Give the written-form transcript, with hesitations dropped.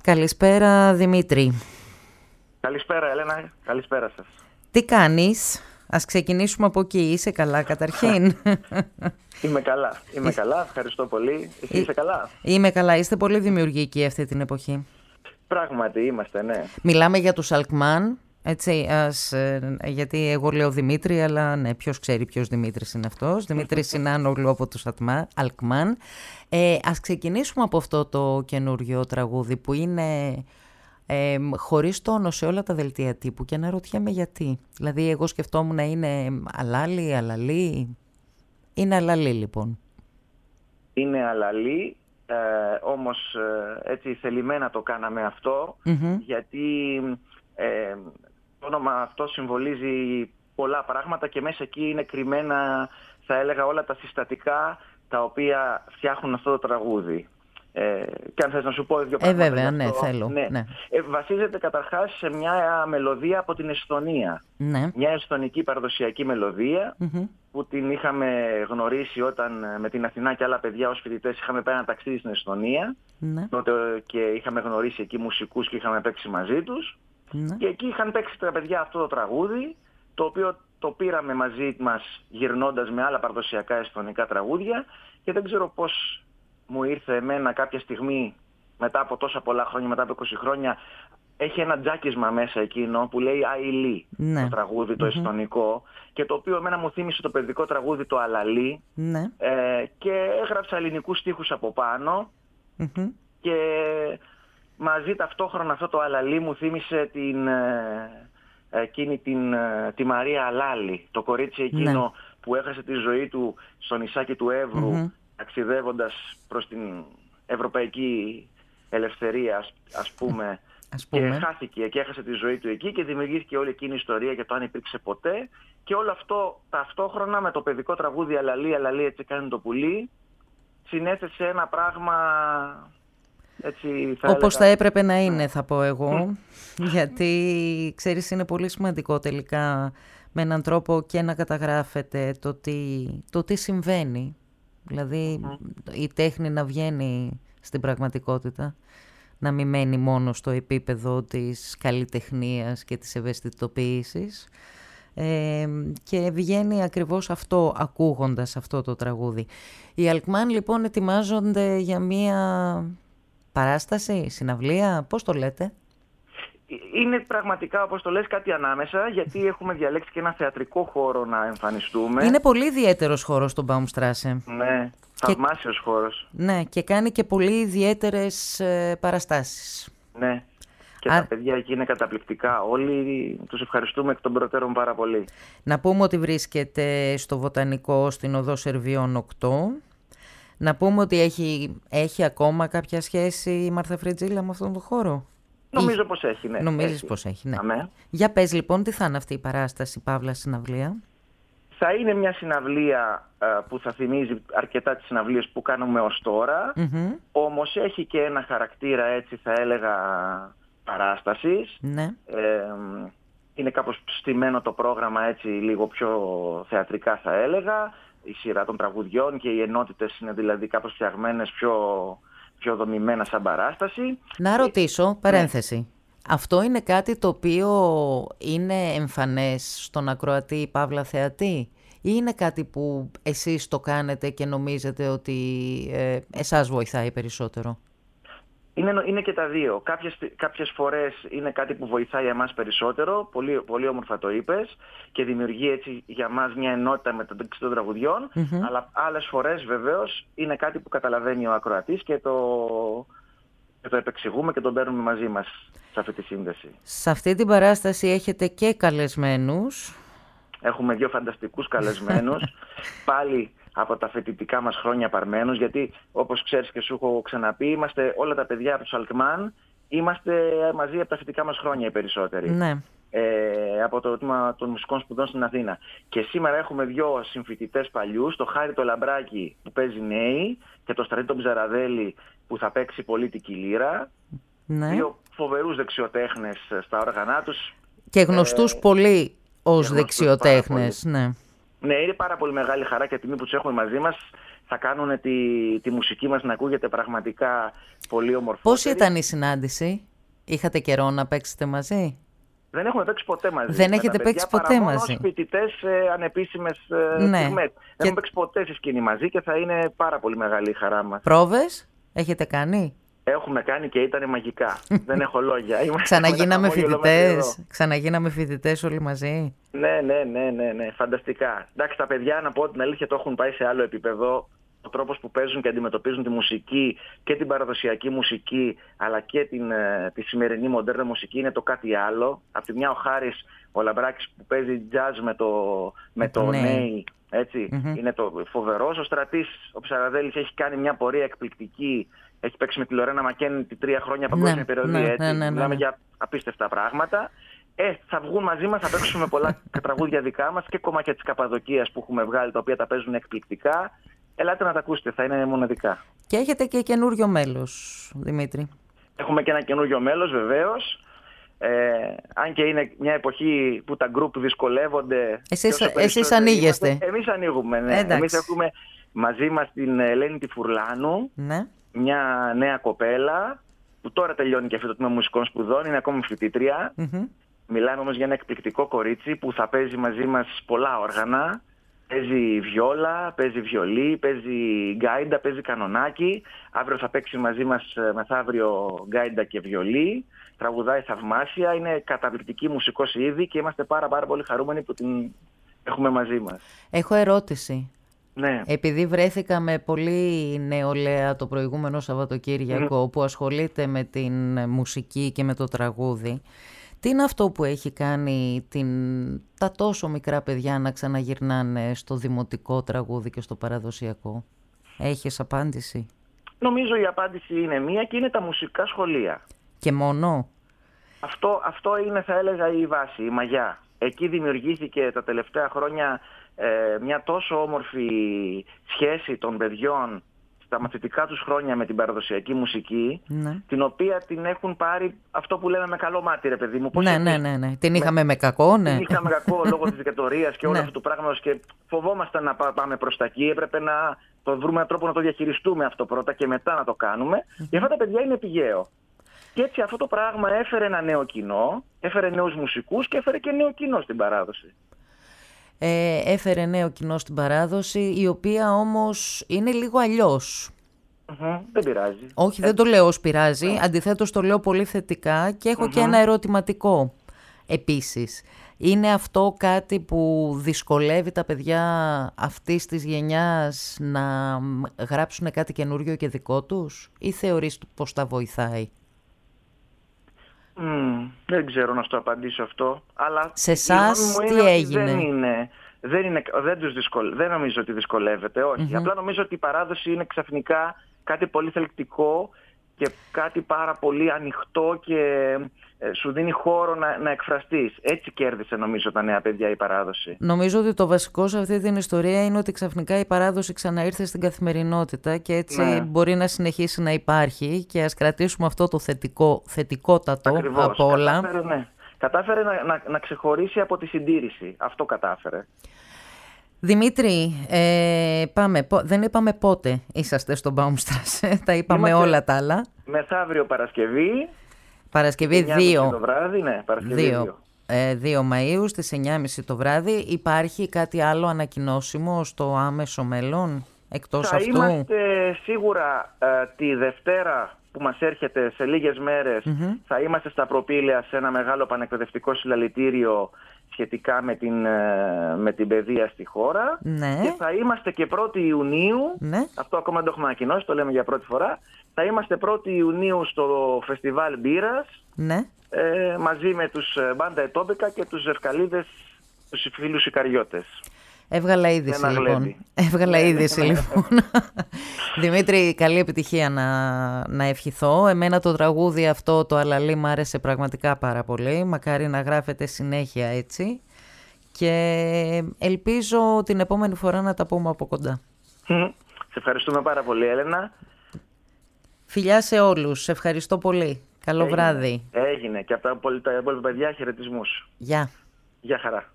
Καλησπέρα Δημήτρη. Καλησπέρα Έλενα, καλησπέρα σας. Τι κάνεις? Ας ξεκινήσουμε από εκεί. Είσαι καλά καταρχήν? Είμαι καλά, ευχαριστώ πολύ. Εσύ είσαι καλά? Είμαι καλά, είστε πολύ δημιουργικοί αυτή την εποχή. Πράγματι είμαστε, ναι. Μιλάμε για τους Αλκμάν, έτσι, γιατί εγώ λέω Δημήτρη, αλλά ναι, ποιος ξέρει ποιος Δημήτρης είναι αυτός. Δημήτρης Συνάνογλου από τους Αλκμάν. Ας ξεκινήσουμε από αυτό το καινούριο τραγούδι που είναι χωρίς τόνο σε όλα τα δελτία τύπου και αναρωτιέμαι γιατί. Δηλαδή εγώ σκεφτόμουν να είναι αλαλή. Είναι αλαλή λοιπόν. Είναι αλαλή, όμως έτσι θελημένα το κάναμε αυτό, γιατί το όνομα αυτό συμβολίζει πολλά πράγματα και μέσα εκεί είναι κρυμμένα, θα έλεγα, όλα τα συστατικά τα οποία φτιάχνουν αυτό το τραγούδι. Και αν θες να σου πω δύο πράγματα. Βέβαια, ναι, θέλω. Ναι. Ναι. Βασίζεται καταρχάς σε μια μελωδία από την Εσθονία. Ναι. Μια εσθονική παραδοσιακή μελωδία που την είχαμε γνωρίσει όταν με την Αθηνά και άλλα παιδιά ως φοιτητές είχαμε πάει ένα ταξίδι στην Εσθονία. Ναι. Και είχαμε γνωρίσει εκεί μουσικούς και είχαμε παίξει μαζί τους. Ναι. Και εκεί είχαν παίξει τα παιδιά αυτό το τραγούδι, το οποίο το πήραμε μαζί μας γυρνώντας με άλλα παραδοσιακά εσθονικά τραγούδια και δεν ξέρω πώς μου ήρθε εμένα κάποια στιγμή μετά από τόσα πολλά χρόνια, μετά από 20 χρόνια, έχει ένα τζάκισμα μέσα εκείνο που λέει Αηλή, το τραγούδι το εσθονικό, και το οποίο εμένα μου θύμισε το παιδικό τραγούδι το Αλαλή, και έγραψα ελληνικούς στίχους από πάνω και μαζί ταυτόχρονα αυτό το Αλαλή μου θύμισε τη Μαρία Αλάλη, το κορίτσι εκείνο που έχασε τη ζωή του στο νησάκι του Εύρου, ταξιδεύοντας προς την ευρωπαϊκή ελευθερία, ας πούμε, και χάθηκε και έχασε τη ζωή του εκεί και δημιουργήθηκε όλη εκείνη η ιστορία για το αν υπήρξε ποτέ, και όλο αυτό ταυτόχρονα με το παιδικό τραγούδι Αλαλή έτσι κάνει το πουλί συνέθεσε ένα πράγμα έτσι, όπως θα έπρεπε να είναι, θα πω εγώ, γιατί ξέρεις είναι πολύ σημαντικό τελικά με έναν τρόπο και να καταγράφεται το τι συμβαίνει. Δηλαδή η τέχνη να βγαίνει στην πραγματικότητα, να μην μένει μόνο στο επίπεδο της καλλιτεχνίας και της ευαισθητοποίησης, και βγαίνει ακριβώς αυτό ακούγοντας αυτό το τραγούδι. Οι Αλκμάν λοιπόν ετοιμάζονται για μία παράσταση, συναυλία, πώς το λέτε? Είναι πραγματικά, όπως το λες, κάτι ανάμεσα, γιατί έχουμε διαλέξει και ένα θεατρικό χώρο να εμφανιστούμε. Είναι πολύ ιδιαίτερος χώρος το Baumstrasse. Ναι, θαυμάσιος χώρος. Ναι, και κάνει και πολύ ιδιαίτερες παραστάσεις. Ναι, και τα παιδιά εκεί είναι καταπληκτικά. Όλοι τους ευχαριστούμε εκ των προτέρων πάρα πολύ. Να πούμε ότι βρίσκεται στο Βοτανικό στην οδό Σερβιών 8. Να πούμε ότι έχει ακόμα κάποια σχέση η Μάρθα Φριτζίλα με αυτόν τον χώρο. Νομίζω πως έχει, ναι. Νομίζεις πως έχει, ναι. Αμέ. Για πες λοιπόν, τι θα είναι αυτή η παράσταση, παύλα συναυλία? Θα είναι μια συναυλία που θα θυμίζει αρκετά τις συναυλίες που κάνουμε ως τώρα, όμως έχει και ένα χαρακτήρα, έτσι θα έλεγα, παράστασης. Ναι. Είναι κάπως στημένο το πρόγραμμα, έτσι λίγο πιο θεατρικά θα έλεγα. Η σειρά των τραγουδιών και οι ενότητες είναι δηλαδή κάπως φτιαγμένες πιο δομημένα σαν παράσταση. Να ρωτήσω, παρένθεση. Αυτό είναι κάτι το οποίο είναι εμφανές στον ακροατή παύλα θεατή, ή είναι κάτι που εσείς το κάνετε και νομίζετε ότι εσάς βοηθάει περισσότερο? Είναι και τα δύο. Κάποιες φορές είναι κάτι που βοηθάει εμάς περισσότερο, πολύ, πολύ όμορφα το είπες, και δημιουργεί έτσι για μας μια ενότητα μεταξύ των τραγουδιών, αλλά άλλες φορές βεβαίως είναι κάτι που καταλαβαίνει ο ακροατής και το επεξηγούμε και τον παίρνουμε μαζί μας σε αυτή τη σύνδεση. Σε αυτή την παράσταση έχετε και καλεσμένους. Έχουμε δύο φανταστικούς καλεσμένους, πάλι από τα φοιτητικά μας χρόνια παρμένους, γιατί όπως ξέρεις και σου έχω ξαναπεί, είμαστε όλα τα παιδιά από τους Αλκμάν, είμαστε μαζί από τα φοιτητικά μας χρόνια οι περισσότεροι. Ναι. Από το τμήμα των μουσικών σπουδών στην Αθήνα. Και σήμερα έχουμε δύο συμφοιτητές παλιούς, το Χάρη το Λαμπράκη που παίζει νέοι και το Στρατή τον Ψαραδέλη που θα παίξει πολίτικη λύρα. Ναι. Δύο φοβερούς δεξιοτέχνες στα όργανά τους. Και γνωστούς πολύ ως δεξιοτέχνες. Ναι. Ναι, είναι πάρα πολύ μεγάλη χαρά και τιμή που τους έχουμε μαζί μας. θα κάνουν τη μουσική μας να ακούγεται πραγματικά πολύ ομορφότερη. Πώς ήταν η συνάντηση? Είχατε καιρό να παίξετε μαζί? Δεν έχουμε παίξει ποτέ μαζί. Δεν έχετε παίξει ποτέ μαζί? Μόνο φοιτητές ανεπίσημες στιγμές. Δεν έχουμε παίξει ποτέ στη σκηνή μαζί και θα είναι πάρα πολύ μεγάλη η χαρά μας. Πρόβες έχετε κάνει? Έχουμε κάνει και ήταν μαγικά. Δεν έχω λόγια. Ξαναγίναμε φοιτητές όλοι μαζί. Ναι. Φανταστικά. Εντάξει, τα παιδιά, να πω την αλήθεια, το έχουν πάει σε άλλο επίπεδο. Ο τρόπος που παίζουν και αντιμετωπίζουν τη μουσική και την παραδοσιακή μουσική, αλλά και τη σημερινή μοντέρνα μουσική είναι το κάτι άλλο. Απ' τη μια ο Χάρης ο Λαμπράκης που παίζει jazz με το Νέι, έτσι, είναι το φοβερός. Ο Στρατής, ο Ψαραδέλης, έχει κάνει μια πορεία εκπληκτική. Έχει παίξει με τη Λορένα Μακέντη 3 χρόνια παγκόσμια περιοδία, έτσι. Μιλάμε για απίστευτα πράγματα. Θα βγουν μαζί μας, θα παίξουμε πολλά τραγούδια δικά μας και κομμάτια της Καπαδοκίας που έχουμε βγάλει, τα οποία τα παίζουν εκπληκτικά. Ελάτε να τα ακούσετε, θα είναι μοναδικά. Και έχετε και καινούριο μέλος, Δημήτρη. Έχουμε και ένα καινούριο μέλος, βεβαίως. Αν και είναι μια εποχή που τα γκρουπ δυσκολεύονται. Εσείς ανοίγεστε. Εμείς ανοίγουμε, ναι. Εμείς έχουμε μαζί μας την Ελένη τη Φουρλάνου, ναι. Μια νέα κοπέλα που τώρα τελειώνει και αυτό το τμήμα μουσικών σπουδών, είναι ακόμη φοιτήτρια. Μιλάμε όμως για ένα εκπληκτικό κορίτσι που θα παίζει μαζί μας πολλά όργανα. Παίζει βιόλα, παίζει βιολί, παίζει γκάιντα, παίζει κανονάκι. Αύριο θα παίξει μαζί μας, μεθαύριο, γκάιντα και βιολί. Τραγουδάει θαυμάσια, είναι καταπληκτική μουσικός ήδη και είμαστε πάρα πολύ χαρούμενοι που την έχουμε μαζί μας. Έχω ερώτηση. Ναι. Επειδή βρέθηκα με πολύ νεολαία το προηγούμενο Σαββατοκύριακο που ασχολείται με την μουσική και με το τραγούδι, τι είναι αυτό που έχει κάνει τα τόσο μικρά παιδιά να ξαναγυρνάνε στο δημοτικό τραγούδι και στο παραδοσιακό? Έχεις απάντηση? Νομίζω η απάντηση είναι μία και είναι τα μουσικά σχολεία. Και μόνο? Αυτό είναι, θα έλεγα, η βάση, η μαγιά. Εκεί δημιουργήθηκε τα τελευταία χρόνια μια τόσο όμορφη σχέση των παιδιών στα μαθητικά τους χρόνια με την παραδοσιακή μουσική, ναι. Την οποία την έχουν πάρει, αυτό που λέμε, με καλό μάτι, ρε παιδί μου. Ναι. Την είχαμε με κακό, ναι. Την είχαμε κακό λόγω της δικτατορίας και όλο αυτό το πράγμα και φοβόμασταν να πάμε προς τα εκεί. Έπρεπε να βρούμε έναν τρόπο να το διαχειριστούμε αυτό πρώτα και μετά να το κάνουμε. Και αυτά τα παιδιά είναι πηγαίο. Και έτσι αυτό το πράγμα έφερε ένα νέο κοινό, έφερε νέους μουσικούς και έφερε και νέο κοινό στην παράδοση. Έφερε νέο κοινό στην παράδοση, η οποία όμως είναι λίγο αλλιώς. Δεν πειράζει. Όχι, δεν το λέω ως πειράζει, αντιθέτως το λέω πολύ θετικά και έχω και ένα ερωτηματικό επίσης. Είναι αυτό κάτι που δυσκολεύει τα παιδιά αυτής της γενιάς να γράψουν κάτι καινούριο και δικό τους, ή θεωρείς πως τα βοηθάει? Δεν ξέρω να σου το απαντήσω αυτό, αλλά σε εσάς τι έγινε? Δεν νομίζω ότι δυσκολεύεται, όχι. Απλά νομίζω ότι η παράδοση είναι ξαφνικά κάτι πολύ θελκτικό και κάτι πάρα πολύ ανοιχτό και σου δίνει χώρο να εκφραστείς. Έτσι κέρδισε, νομίζω, τα νέα παιδιά η παράδοση. Νομίζω ότι το βασικό σε αυτή την ιστορία είναι ότι ξαφνικά η παράδοση ξαναήρθε στην καθημερινότητα και έτσι μπορεί να συνεχίσει να υπάρχει, και ας κρατήσουμε αυτό το θετικότατο. Ακριβώς, από όλα. Κατάφερε να ξεχωρίσει από τη συντήρηση. Αυτό κατάφερε. Δημήτρη, δεν είπαμε πότε είσαστε στο Baumstrasse, τα είπαμε όλα τα άλλα. Μεθαύριο Παρασκευή. Παρασκευή 2 το βράδυ, ναι, Παρασκευή 2 Μαΐου στις 9.30 το βράδυ. Υπάρχει κάτι άλλο ανακοινώσιμο στο άμεσο μέλλον εκτός αυτού? Θα είμαστε σίγουρα τη Δευτέρα που μας έρχεται σε λίγες μέρες, θα είμαστε στα Προπήλαια σε ένα μεγάλο πανεκπαιδευτικό συλλαλητήριο σχετικά με την παιδεία στη χώρα. Ναι. Και θα είμαστε και 1η Ιουνίου, αυτό ακόμα δεν το έχουμε ανακοινώσει, το λέμε για πρώτη φορά, θα είμαστε 1η Ιουνίου στο φεστιβάλ μπύρας, μαζί με τους Μπάντα Ετόπικα και τους Ζευκαλίδες, τους φίλους Ικαριώτες. Έβγαλα είδηση λοιπόν. Δημήτρη, καλή επιτυχία να ευχηθώ. Εμένα το τραγούδι αυτό, το Αλαλή, μου άρεσε πραγματικά πάρα πολύ. Μακάρι να γράφετε συνέχεια έτσι. Και ελπίζω την επόμενη φορά να τα πούμε από κοντά. Σε ευχαριστούμε πάρα πολύ, Έλενα. Φιλιά σε όλους. Σε ευχαριστώ πολύ. Καλό βράδυ. Έγινε. Και από τα υπόλοιπα παιδιά χαιρετισμούς. Γεια. Γεια χαρά.